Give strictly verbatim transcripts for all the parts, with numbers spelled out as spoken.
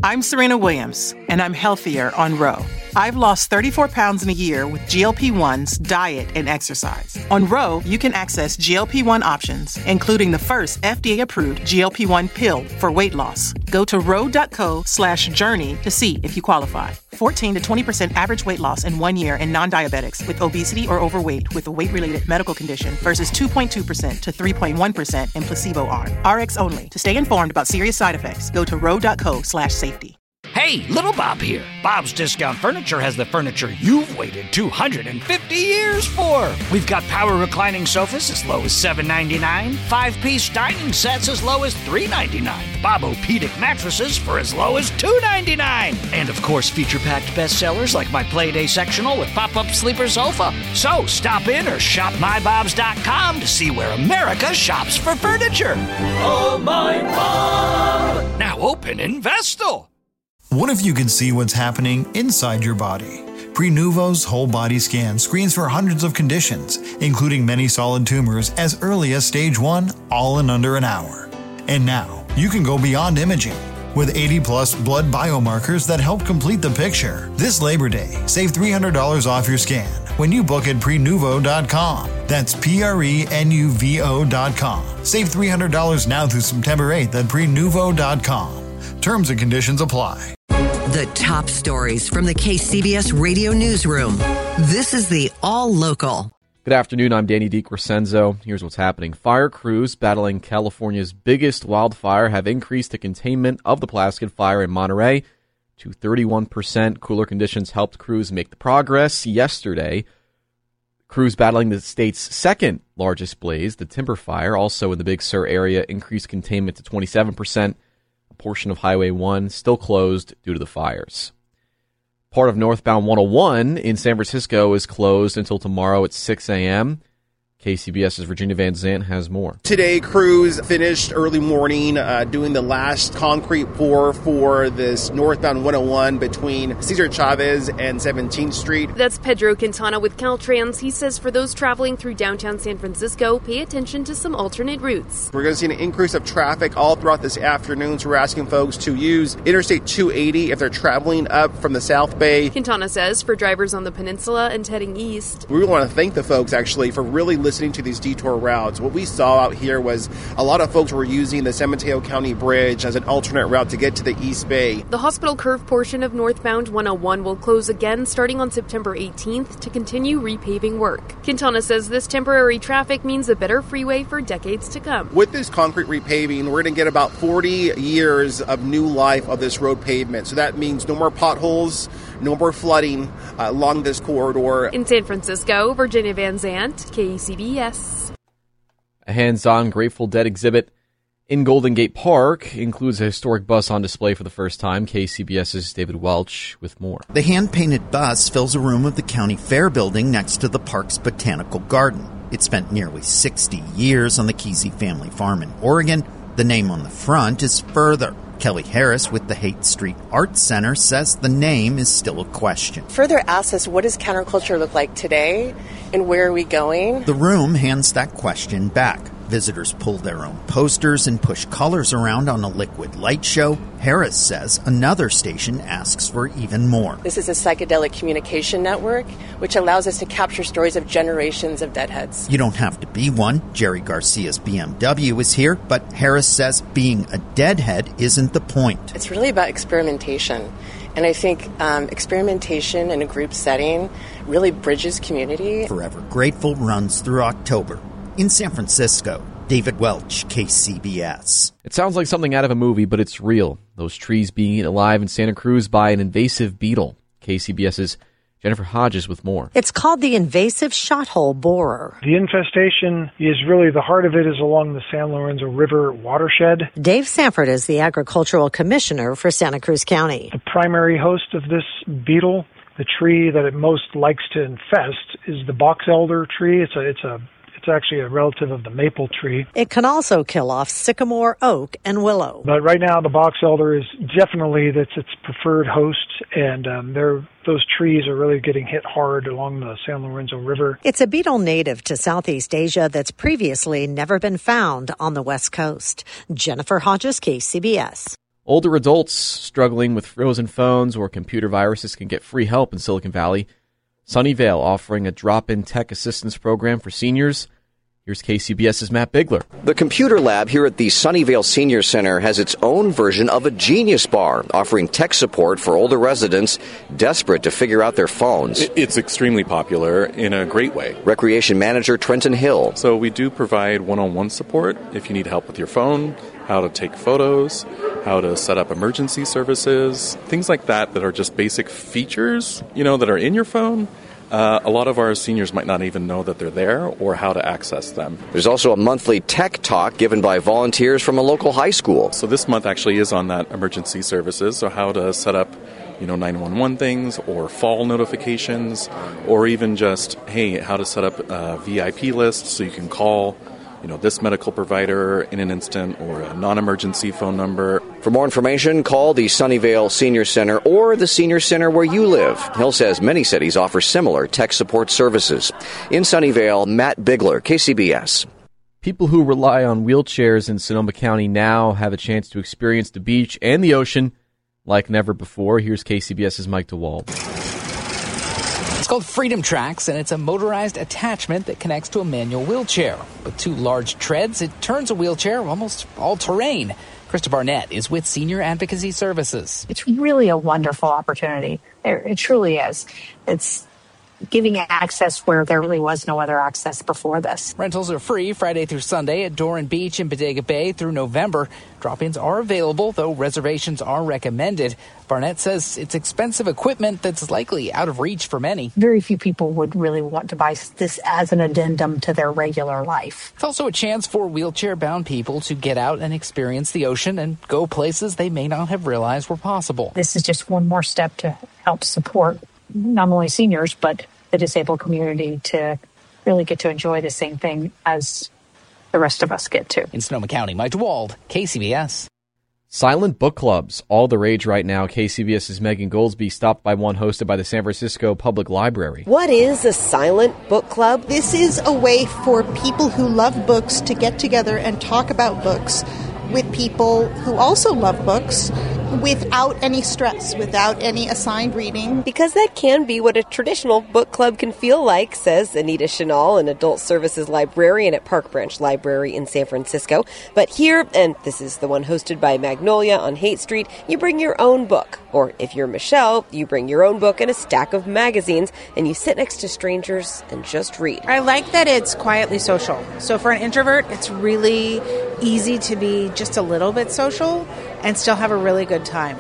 I'm Serena Williams, and I'm healthier on Ro. I've lost thirty-four pounds in a year with G L P ones, diet, and exercise. On Ro, you can access G L P one options, including the first F D A-approved G L P one pill for weight loss. Go to ro.co slash journey to see if you qualify. fourteen to twenty percent average weight loss in one year in non-diabetics with obesity or overweight with a weight-related medical condition versus two point two percent to three point one percent in placebo arm. R X only. To stay informed about serious side effects, go to ro.co slash safety. Hey, Little Bob here. Bob's Discount Furniture has the furniture you've waited two hundred fifty years for. We've got power reclining sofas as low as seven ninety-nine, five-piece dining sets as low as three ninety-nine, Bob-O-Pedic mattresses for as low as two ninety-nine, and of course feature-packed bestsellers like my Playday sectional with pop-up sleeper sofa. So stop in or shop my bobs dot com to see where America shops for furniture. Oh, my Bob! Now open in Vestal. What if you could see what's happening inside your body? Prenuvo's whole body scan screens for hundreds of conditions, including many solid tumors as early as stage one, all in under an hour. And now, you can go beyond imaging. With eighty plus blood biomarkers that help complete the picture. This Labor Day, save three hundred dollars off your scan when you book at prenuvo dot com. That's P R E N U V O dot com. Save three hundred dollars now through September eighth at prenuvo dot com. Terms and conditions apply. The top stories from the K C B S Radio Newsroom. This is the All Local. Good afternoon, I'm Danny DiCrescenzo. Here's what's happening. Fire crews battling California's biggest wildfire have increased the containment of the Plasket Fire in Monterey to thirty-one percent. Cooler conditions helped crews make the progress. Yesterday, crews battling the state's second largest blaze, the Timber Fire, also in the Big Sur area, increased containment to twenty-seven percent. A portion of Highway one still closed due to the fires. Part of northbound one oh one in San Francisco is closed until tomorrow at six a.m. KCBS's Virginia Van Zant has more. Today, crews finished early morning uh, doing the last concrete pour for this northbound one oh one between Cesar Chavez and seventeenth Street. That's Pedro Quintana with Caltrans. He says for those traveling through downtown San Francisco, pay attention to some alternate routes. We're going to see an increase of traffic all throughout this afternoon, so we're asking folks to use Interstate two eighty if they're traveling up from the South Bay. Quintana says for drivers on the peninsula and heading east, we want to thank the folks actually for really listening to these detour routes. What we saw out here was a lot of folks were using the San Mateo County Bridge as an alternate route to get to the East Bay. The Hospital Curve portion of northbound one oh one will close again starting on September eighteenth to continue repaving work. Quintana says this temporary traffic means a better freeway for decades to come. With this concrete repaving, we're going to get about forty years of new life of this road pavement. So that means no more potholes, no more flooding uh, along this corridor. In San Francisco, Virginia Van Zant, K C B S. A hands-on Grateful Dead exhibit in Golden Gate Park includes a historic bus on display for the first time. KCBS's David Welch with more. The hand-painted bus fills a room of the county fair building next to the park's botanical garden. It spent nearly sixty years on the Kesey family farm in Oregon. The name on the front is Further. Kelly Harris with the Haight Street Arts Center says the name is still a question. Further asks us, what does counterculture look like today and where are we going? The room hands that question back. Visitors pull their own posters and push colors around on a liquid light show. Harris says another station asks for even more. This is a psychedelic communication network, which allows us to capture stories of generations of deadheads. You don't have to be one. Jerry Garcia's B M W is here, but Harris says being a deadhead isn't the point. It's really about experimentation. And I think um, experimentation in a group setting really bridges community. Forever Grateful runs through October. In San Francisco, David Welch, K C B S. It sounds like something out of a movie, but it's real. Those trees being eaten alive in Santa Cruz by an invasive beetle. KCBS's Jennifer Hodges with more. It's called the invasive shothole borer. The infestation is really, the heart of it is along the San Lorenzo River watershed. Dave Sanford is the agricultural commissioner for Santa Cruz County. The primary host of this beetle, the tree that it most likes to infest, is the box elder tree. It's a, it's a It's actually a relative of the maple tree. It can also kill off sycamore, oak, and willow. But right now, the box elder is definitely that's its preferred host, and um, they're, those trees are really getting hit hard along the San Lorenzo River. It's a beetle native to Southeast Asia that's previously never been found on the West Coast. Jennifer Hodges, K C B S. Older adults struggling with frozen phones or computer viruses can get free help in Silicon Valley. Sunnyvale offering a drop-in tech assistance program for seniors. Here's KCBS's Matt Bigler. The computer lab here at the Sunnyvale Senior Center has its own version of a Genius Bar, offering tech support for older residents desperate to figure out their phones. It's extremely popular in a great way. Recreation Manager Trenton Hill. So we do provide one-on-one support if you need help with your phone, how to take photos, how to set up emergency services, things like that that are just basic features, you know, that are in your phone. Uh, a lot of our seniors might not even know that they're there or how to access them. There's also a monthly tech talk given by volunteers from a local high school. So this month actually is on that emergency services, so how to set up, you know, nine one one things or fall notifications, or even just, hey, how to set up a V I P list so you can call, you know, this medical provider in an instant or a non-emergency phone number. For more information, call the Sunnyvale Senior Center or the Senior Center where you live. Hill says many cities offer similar tech support services. In Sunnyvale, Matt Bigler, K C B S. People who rely on wheelchairs in Sonoma County now have a chance to experience the beach and the ocean like never before. Here's KCBS's Mike DeWald. It's called Freedom Tracks, and it's a motorized attachment that connects to a manual wheelchair. With two large treads, it turns a wheelchair almost all-terrain. Krista Barnett is with Senior Advocacy Services. It's really a wonderful opportunity. It truly is. It's giving access where there really was no other access before this. Rentals are free Friday through Sunday at Doran Beach and Bodega Bay through November. Drop-ins are available, though reservations are recommended. Barnett says it's expensive equipment that's likely out of reach for many. Very few people would really want to buy this as an addendum to their regular life. It's also a chance for wheelchair-bound people to get out and experience the ocean and go places they may not have realized were possible. This is just one more step to help support not only seniors, but the disabled community to really get to enjoy the same thing as the rest of us get to. In Sonoma County, Mike DeWald, K C B S. Silent book clubs, all the rage right now. KCBS's Megan Goldsby stopped by one hosted by the San Francisco Public Library. What is a silent book club? This is a way for people who love books to get together and talk about books with people who also love books without any stress, without any assigned reading. Because that can be what a traditional book club can feel like, says Anita Chenal, an adult services librarian at Park Branch Library in San Francisco. But here, and this is the one hosted by Magnolia on Haight Street, you bring your own book. Or if you're Michelle, you bring your own book and a stack of magazines, and you sit next to strangers and just read. I like that it's quietly social. So for an introvert, it's really easy to be just a little bit social and still have a really good time.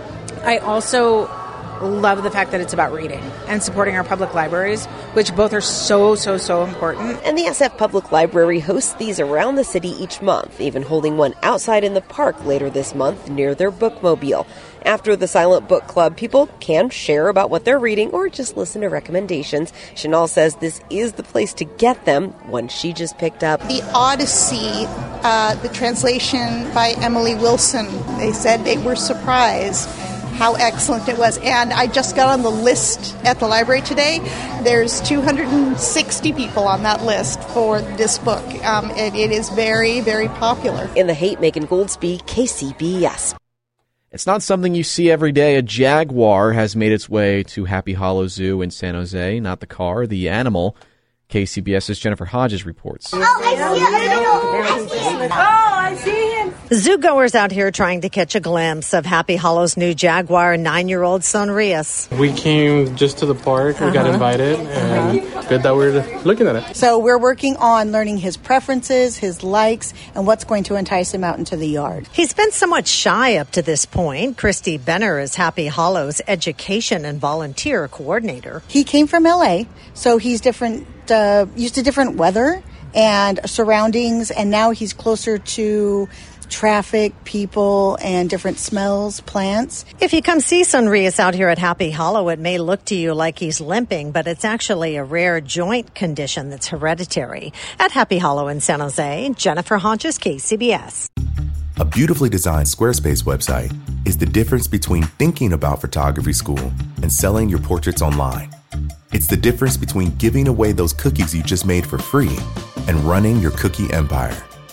I also love the fact that it's about reading and supporting our public libraries, which both are so, so, so important. And the S F Public Library hosts these around the city each month, even holding one outside in the park later this month near their bookmobile. After the Silent Book Club, people can share about what they're reading or just listen to recommendations. Chenal says this is the place to get them, one she just picked up. The Odyssey, uh, the translation by Emily Wilson, they said they were surprised how excellent it was. And I just got on the list at the library today. There's two hundred sixty people on that list for this book. Um, and it is very, very popular. In the Haight, Megan Goldsby, K C B S. It's not something you see every day. A jaguar has made its way to Happy Hollow Zoo in San Jose. Not the car, the animal. KCBS's Jennifer Hodges reports. Oh, I see him! Oh, I see him! Zoogoers out here trying to catch a glimpse of Happy Hollow's new jaguar, nine-year-old son Rias. We came just to the park. Uh-huh. We got invited, and uh-huh. It's good that we're looking at it. So we're working on learning his preferences, his likes, and what's going to entice him out into the yard. He's been somewhat shy up to this point. Christy Benner is Happy Hollow's education and volunteer coordinator. He came from L A, so he's different. Uh, used to different weather and surroundings, and now he's closer to traffic, people, and different smells, plants. If you come see son Rias out here at Happy Hollow, it may look to you like he's limping, but it's actually a rare joint condition that's hereditary. At Happy Hollow in San Jose, Jennifer Hodges, K C B S. A beautifully designed Squarespace website is the difference between thinking about photography school and selling your portraits online. It's the difference between giving away those cookies you just made for free and running your cookie empire.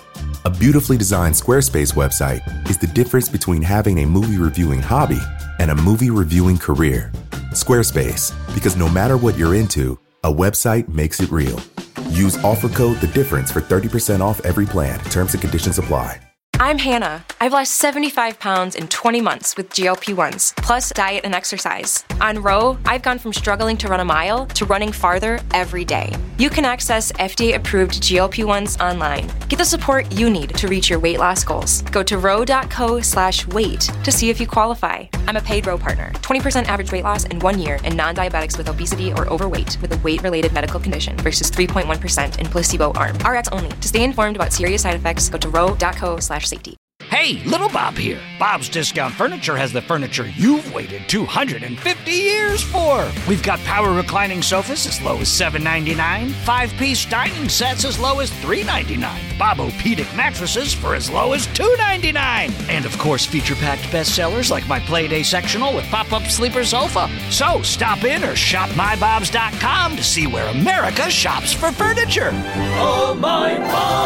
A beautifully designed Squarespace website is the difference between having a movie reviewing hobby and a movie reviewing career. Squarespace, because no matter what you're into, a website makes it real. Use offer code The Difference for thirty percent off every plan. Terms and conditions apply. I'm Hannah. I've lost seventy-five pounds in twenty months with G L P ones, plus diet and exercise. On Row, I've gone from struggling to run a mile to running farther every day. You can access F D A-approved G L P ones online. Get the support you need to reach your weight loss goals. Go to row.co slash weight to see if you qualify. I'm a paid Row partner. twenty percent average weight loss in one year in non-diabetics with obesity or overweight with a weight-related medical condition versus three point one percent in placebo arm. R X only. To stay informed about serious side effects, go to row.co slash safety. Hey, Little Bob here. Bob's Discount Furniture has the furniture you've waited two hundred fifty years for. We've got power reclining sofas as low as seven ninety-nine, five-piece dining sets as low as three ninety-nine, Bob-O-Pedic mattresses for as low as two ninety-nine, and of course feature-packed bestsellers like my Playday sectional with pop-up sleeper sofa. So stop in or shop my bobs dot com to see where America shops for furniture. Oh, my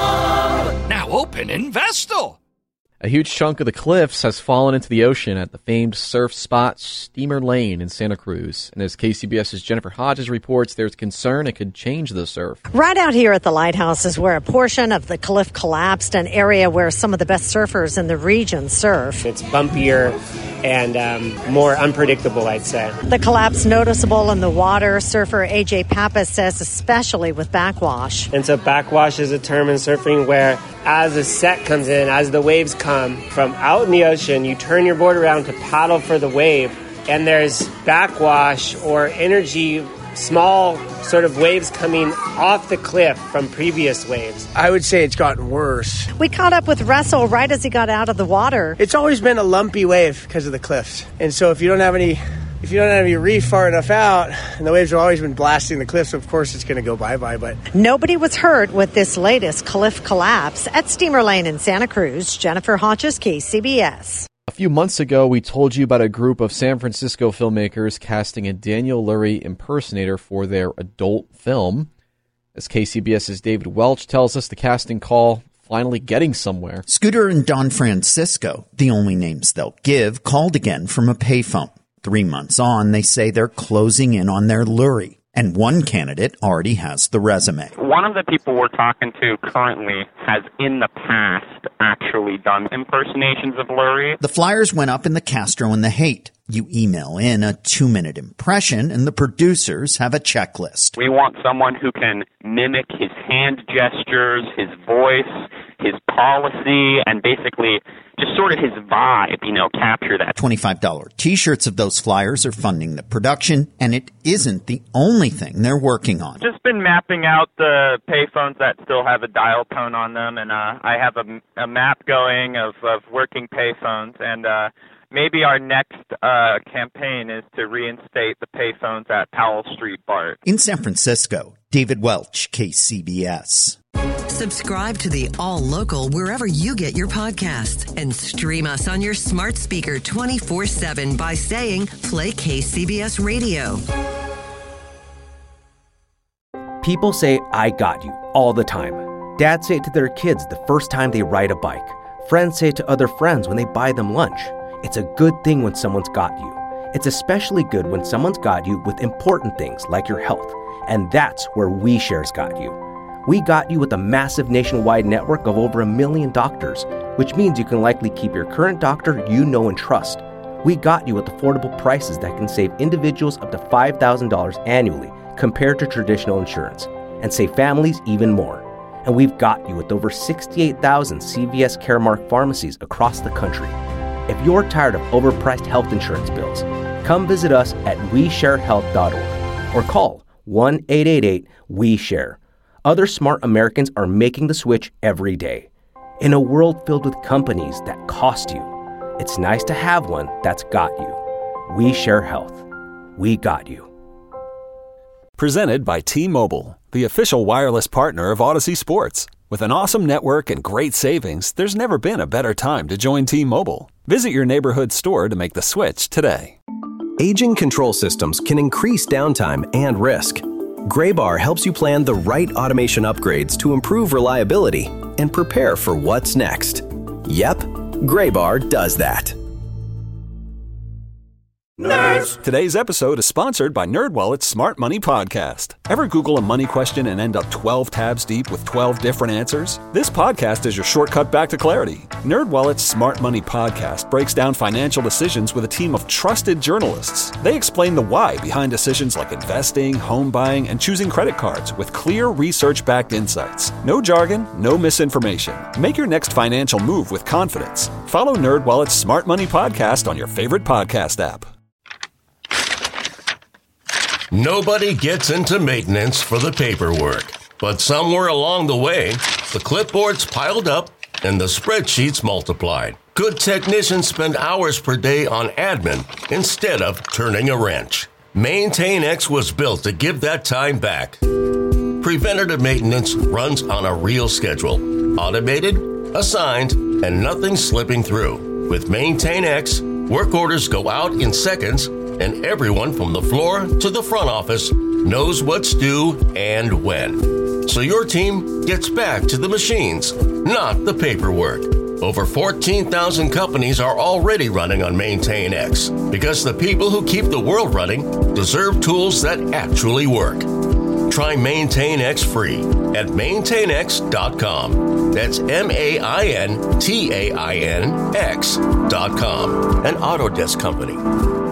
Bob! Now open in Vestal. A huge chunk of the cliffs has fallen into the ocean at the famed surf spot Steamer Lane in Santa Cruz. And as KCBS's Jennifer Hodges reports, there's concern it could change the surf. Right out here at the lighthouse is where a portion of the cliff collapsed, an area where some of the best surfers in the region surf. It's bumpier and um, more unpredictable, I'd say. The collapse noticeable in the water. Surfer A J Pappas says especially with backwash. And so backwash is a term in surfing where as a set comes in, as the waves come from out in the ocean, you turn your board around to paddle for the wave, and there's backwash or energy, small sort of waves coming off the cliff from previous waves. I would say it's gotten worse. We caught up with Russell right as he got out of the water. It's always been a lumpy wave because of the cliffs. And so if you don't have any if you don't have your reef far enough out, and the waves have always been blasting the cliffs, of course it's going to go bye-bye. But nobody was hurt with this latest cliff collapse at Steamer Lane in Santa Cruz. Jennifer Hodges, K C B S. A few months ago, we told you about a group of San Francisco filmmakers casting a Daniel Lurie impersonator for their adult film. As KCBS's David Welch tells us, the casting call finally getting somewhere. Scooter and Don Francisco, the only names they'll give, called again from a payphone. Three months on, they say they're closing in on their Lurie, and one candidate already has the resume. One of the people we're talking to currently has in the past actually done impersonations of Lurie. The flyers went up in the Castro and the Haight. You email in a two-minute impression, and the producers have a checklist. We want someone who can mimic his hand gestures, his voice, his policy, and basically just sort of his vibe, you know, capture that. twenty-five dollars T-shirts of those flyers are funding the production, and it isn't the only thing they're working on. Just been mapping out the payphones that still have a dial tone on them, and uh, I have a, a map going of, of working payphones, and uh, maybe our next uh, campaign is to reinstate the payphones at Powell Street BART. In San Francisco, David Welch, K C B S. Subscribe to the All Local wherever you get your podcasts and stream us on your smart speaker twenty-four seven by saying play K C B S Radio. People say, I got you, all the time. Dads say it to their kids the first time they ride a bike. Friends say it to other friends when they buy them lunch. It's a good thing when someone's got you. It's especially good when someone's got you with important things like your health. And that's where WeShare's got you. We got you with a massive nationwide network of over a million doctors, which means you can likely keep your current doctor you know and trust. We got you with affordable prices that can save individuals up to five thousand dollars annually compared to traditional insurance, and save families even more. And we've got you with over sixty-eight thousand C V S Caremark pharmacies across the country. If you're tired of overpriced health insurance bills, come visit us at we share health dot org or call one eight eight eight we share. Other smart Americans are making the switch every day. In a world filled with companies that cost you, it's nice to have one that's got you. We Share Health. We got you. Presented by T-Mobile, the official wireless partner of Odyssey Sports. With an awesome network and great savings, there's never been a better time to join T-Mobile. Visit your neighborhood store to make the switch today. Aging control systems can increase downtime and risk. Graybar helps you plan the right automation upgrades to improve reliability and prepare for what's next. Yep, Graybar does that. Nerds! Today's episode is sponsored by NerdWallet's Smart Money Podcast. Ever Google a money question and end up twelve tabs deep with twelve different answers? This podcast is your shortcut back to clarity. NerdWallet's Smart Money Podcast breaks down financial decisions with a team of trusted journalists. They explain the why behind decisions like investing, home buying, and choosing credit cards with clear research-backed insights. No jargon, no misinformation. Make your next financial move with confidence. Follow NerdWallet's Smart Money Podcast on your favorite podcast app. Nobody gets into maintenance for the paperwork, but somewhere along the way, the clipboards piled up and the spreadsheets multiplied. Good technicians spend hours per day on admin instead of turning a wrench. MaintainX was built to give that time back. Preventative maintenance runs on a real schedule, automated, assigned, and nothing slipping through. With MaintainX, work orders go out in seconds, and everyone from the floor to the front office knows what's due and when. So your team gets back to the machines, not the paperwork. Over fourteen thousand companies are already running on MaintainX because the people who keep the world running deserve tools that actually work. Try MaintainX free at maintain x dot com. That's M A I N T A I N X dot com. An Autodesk company.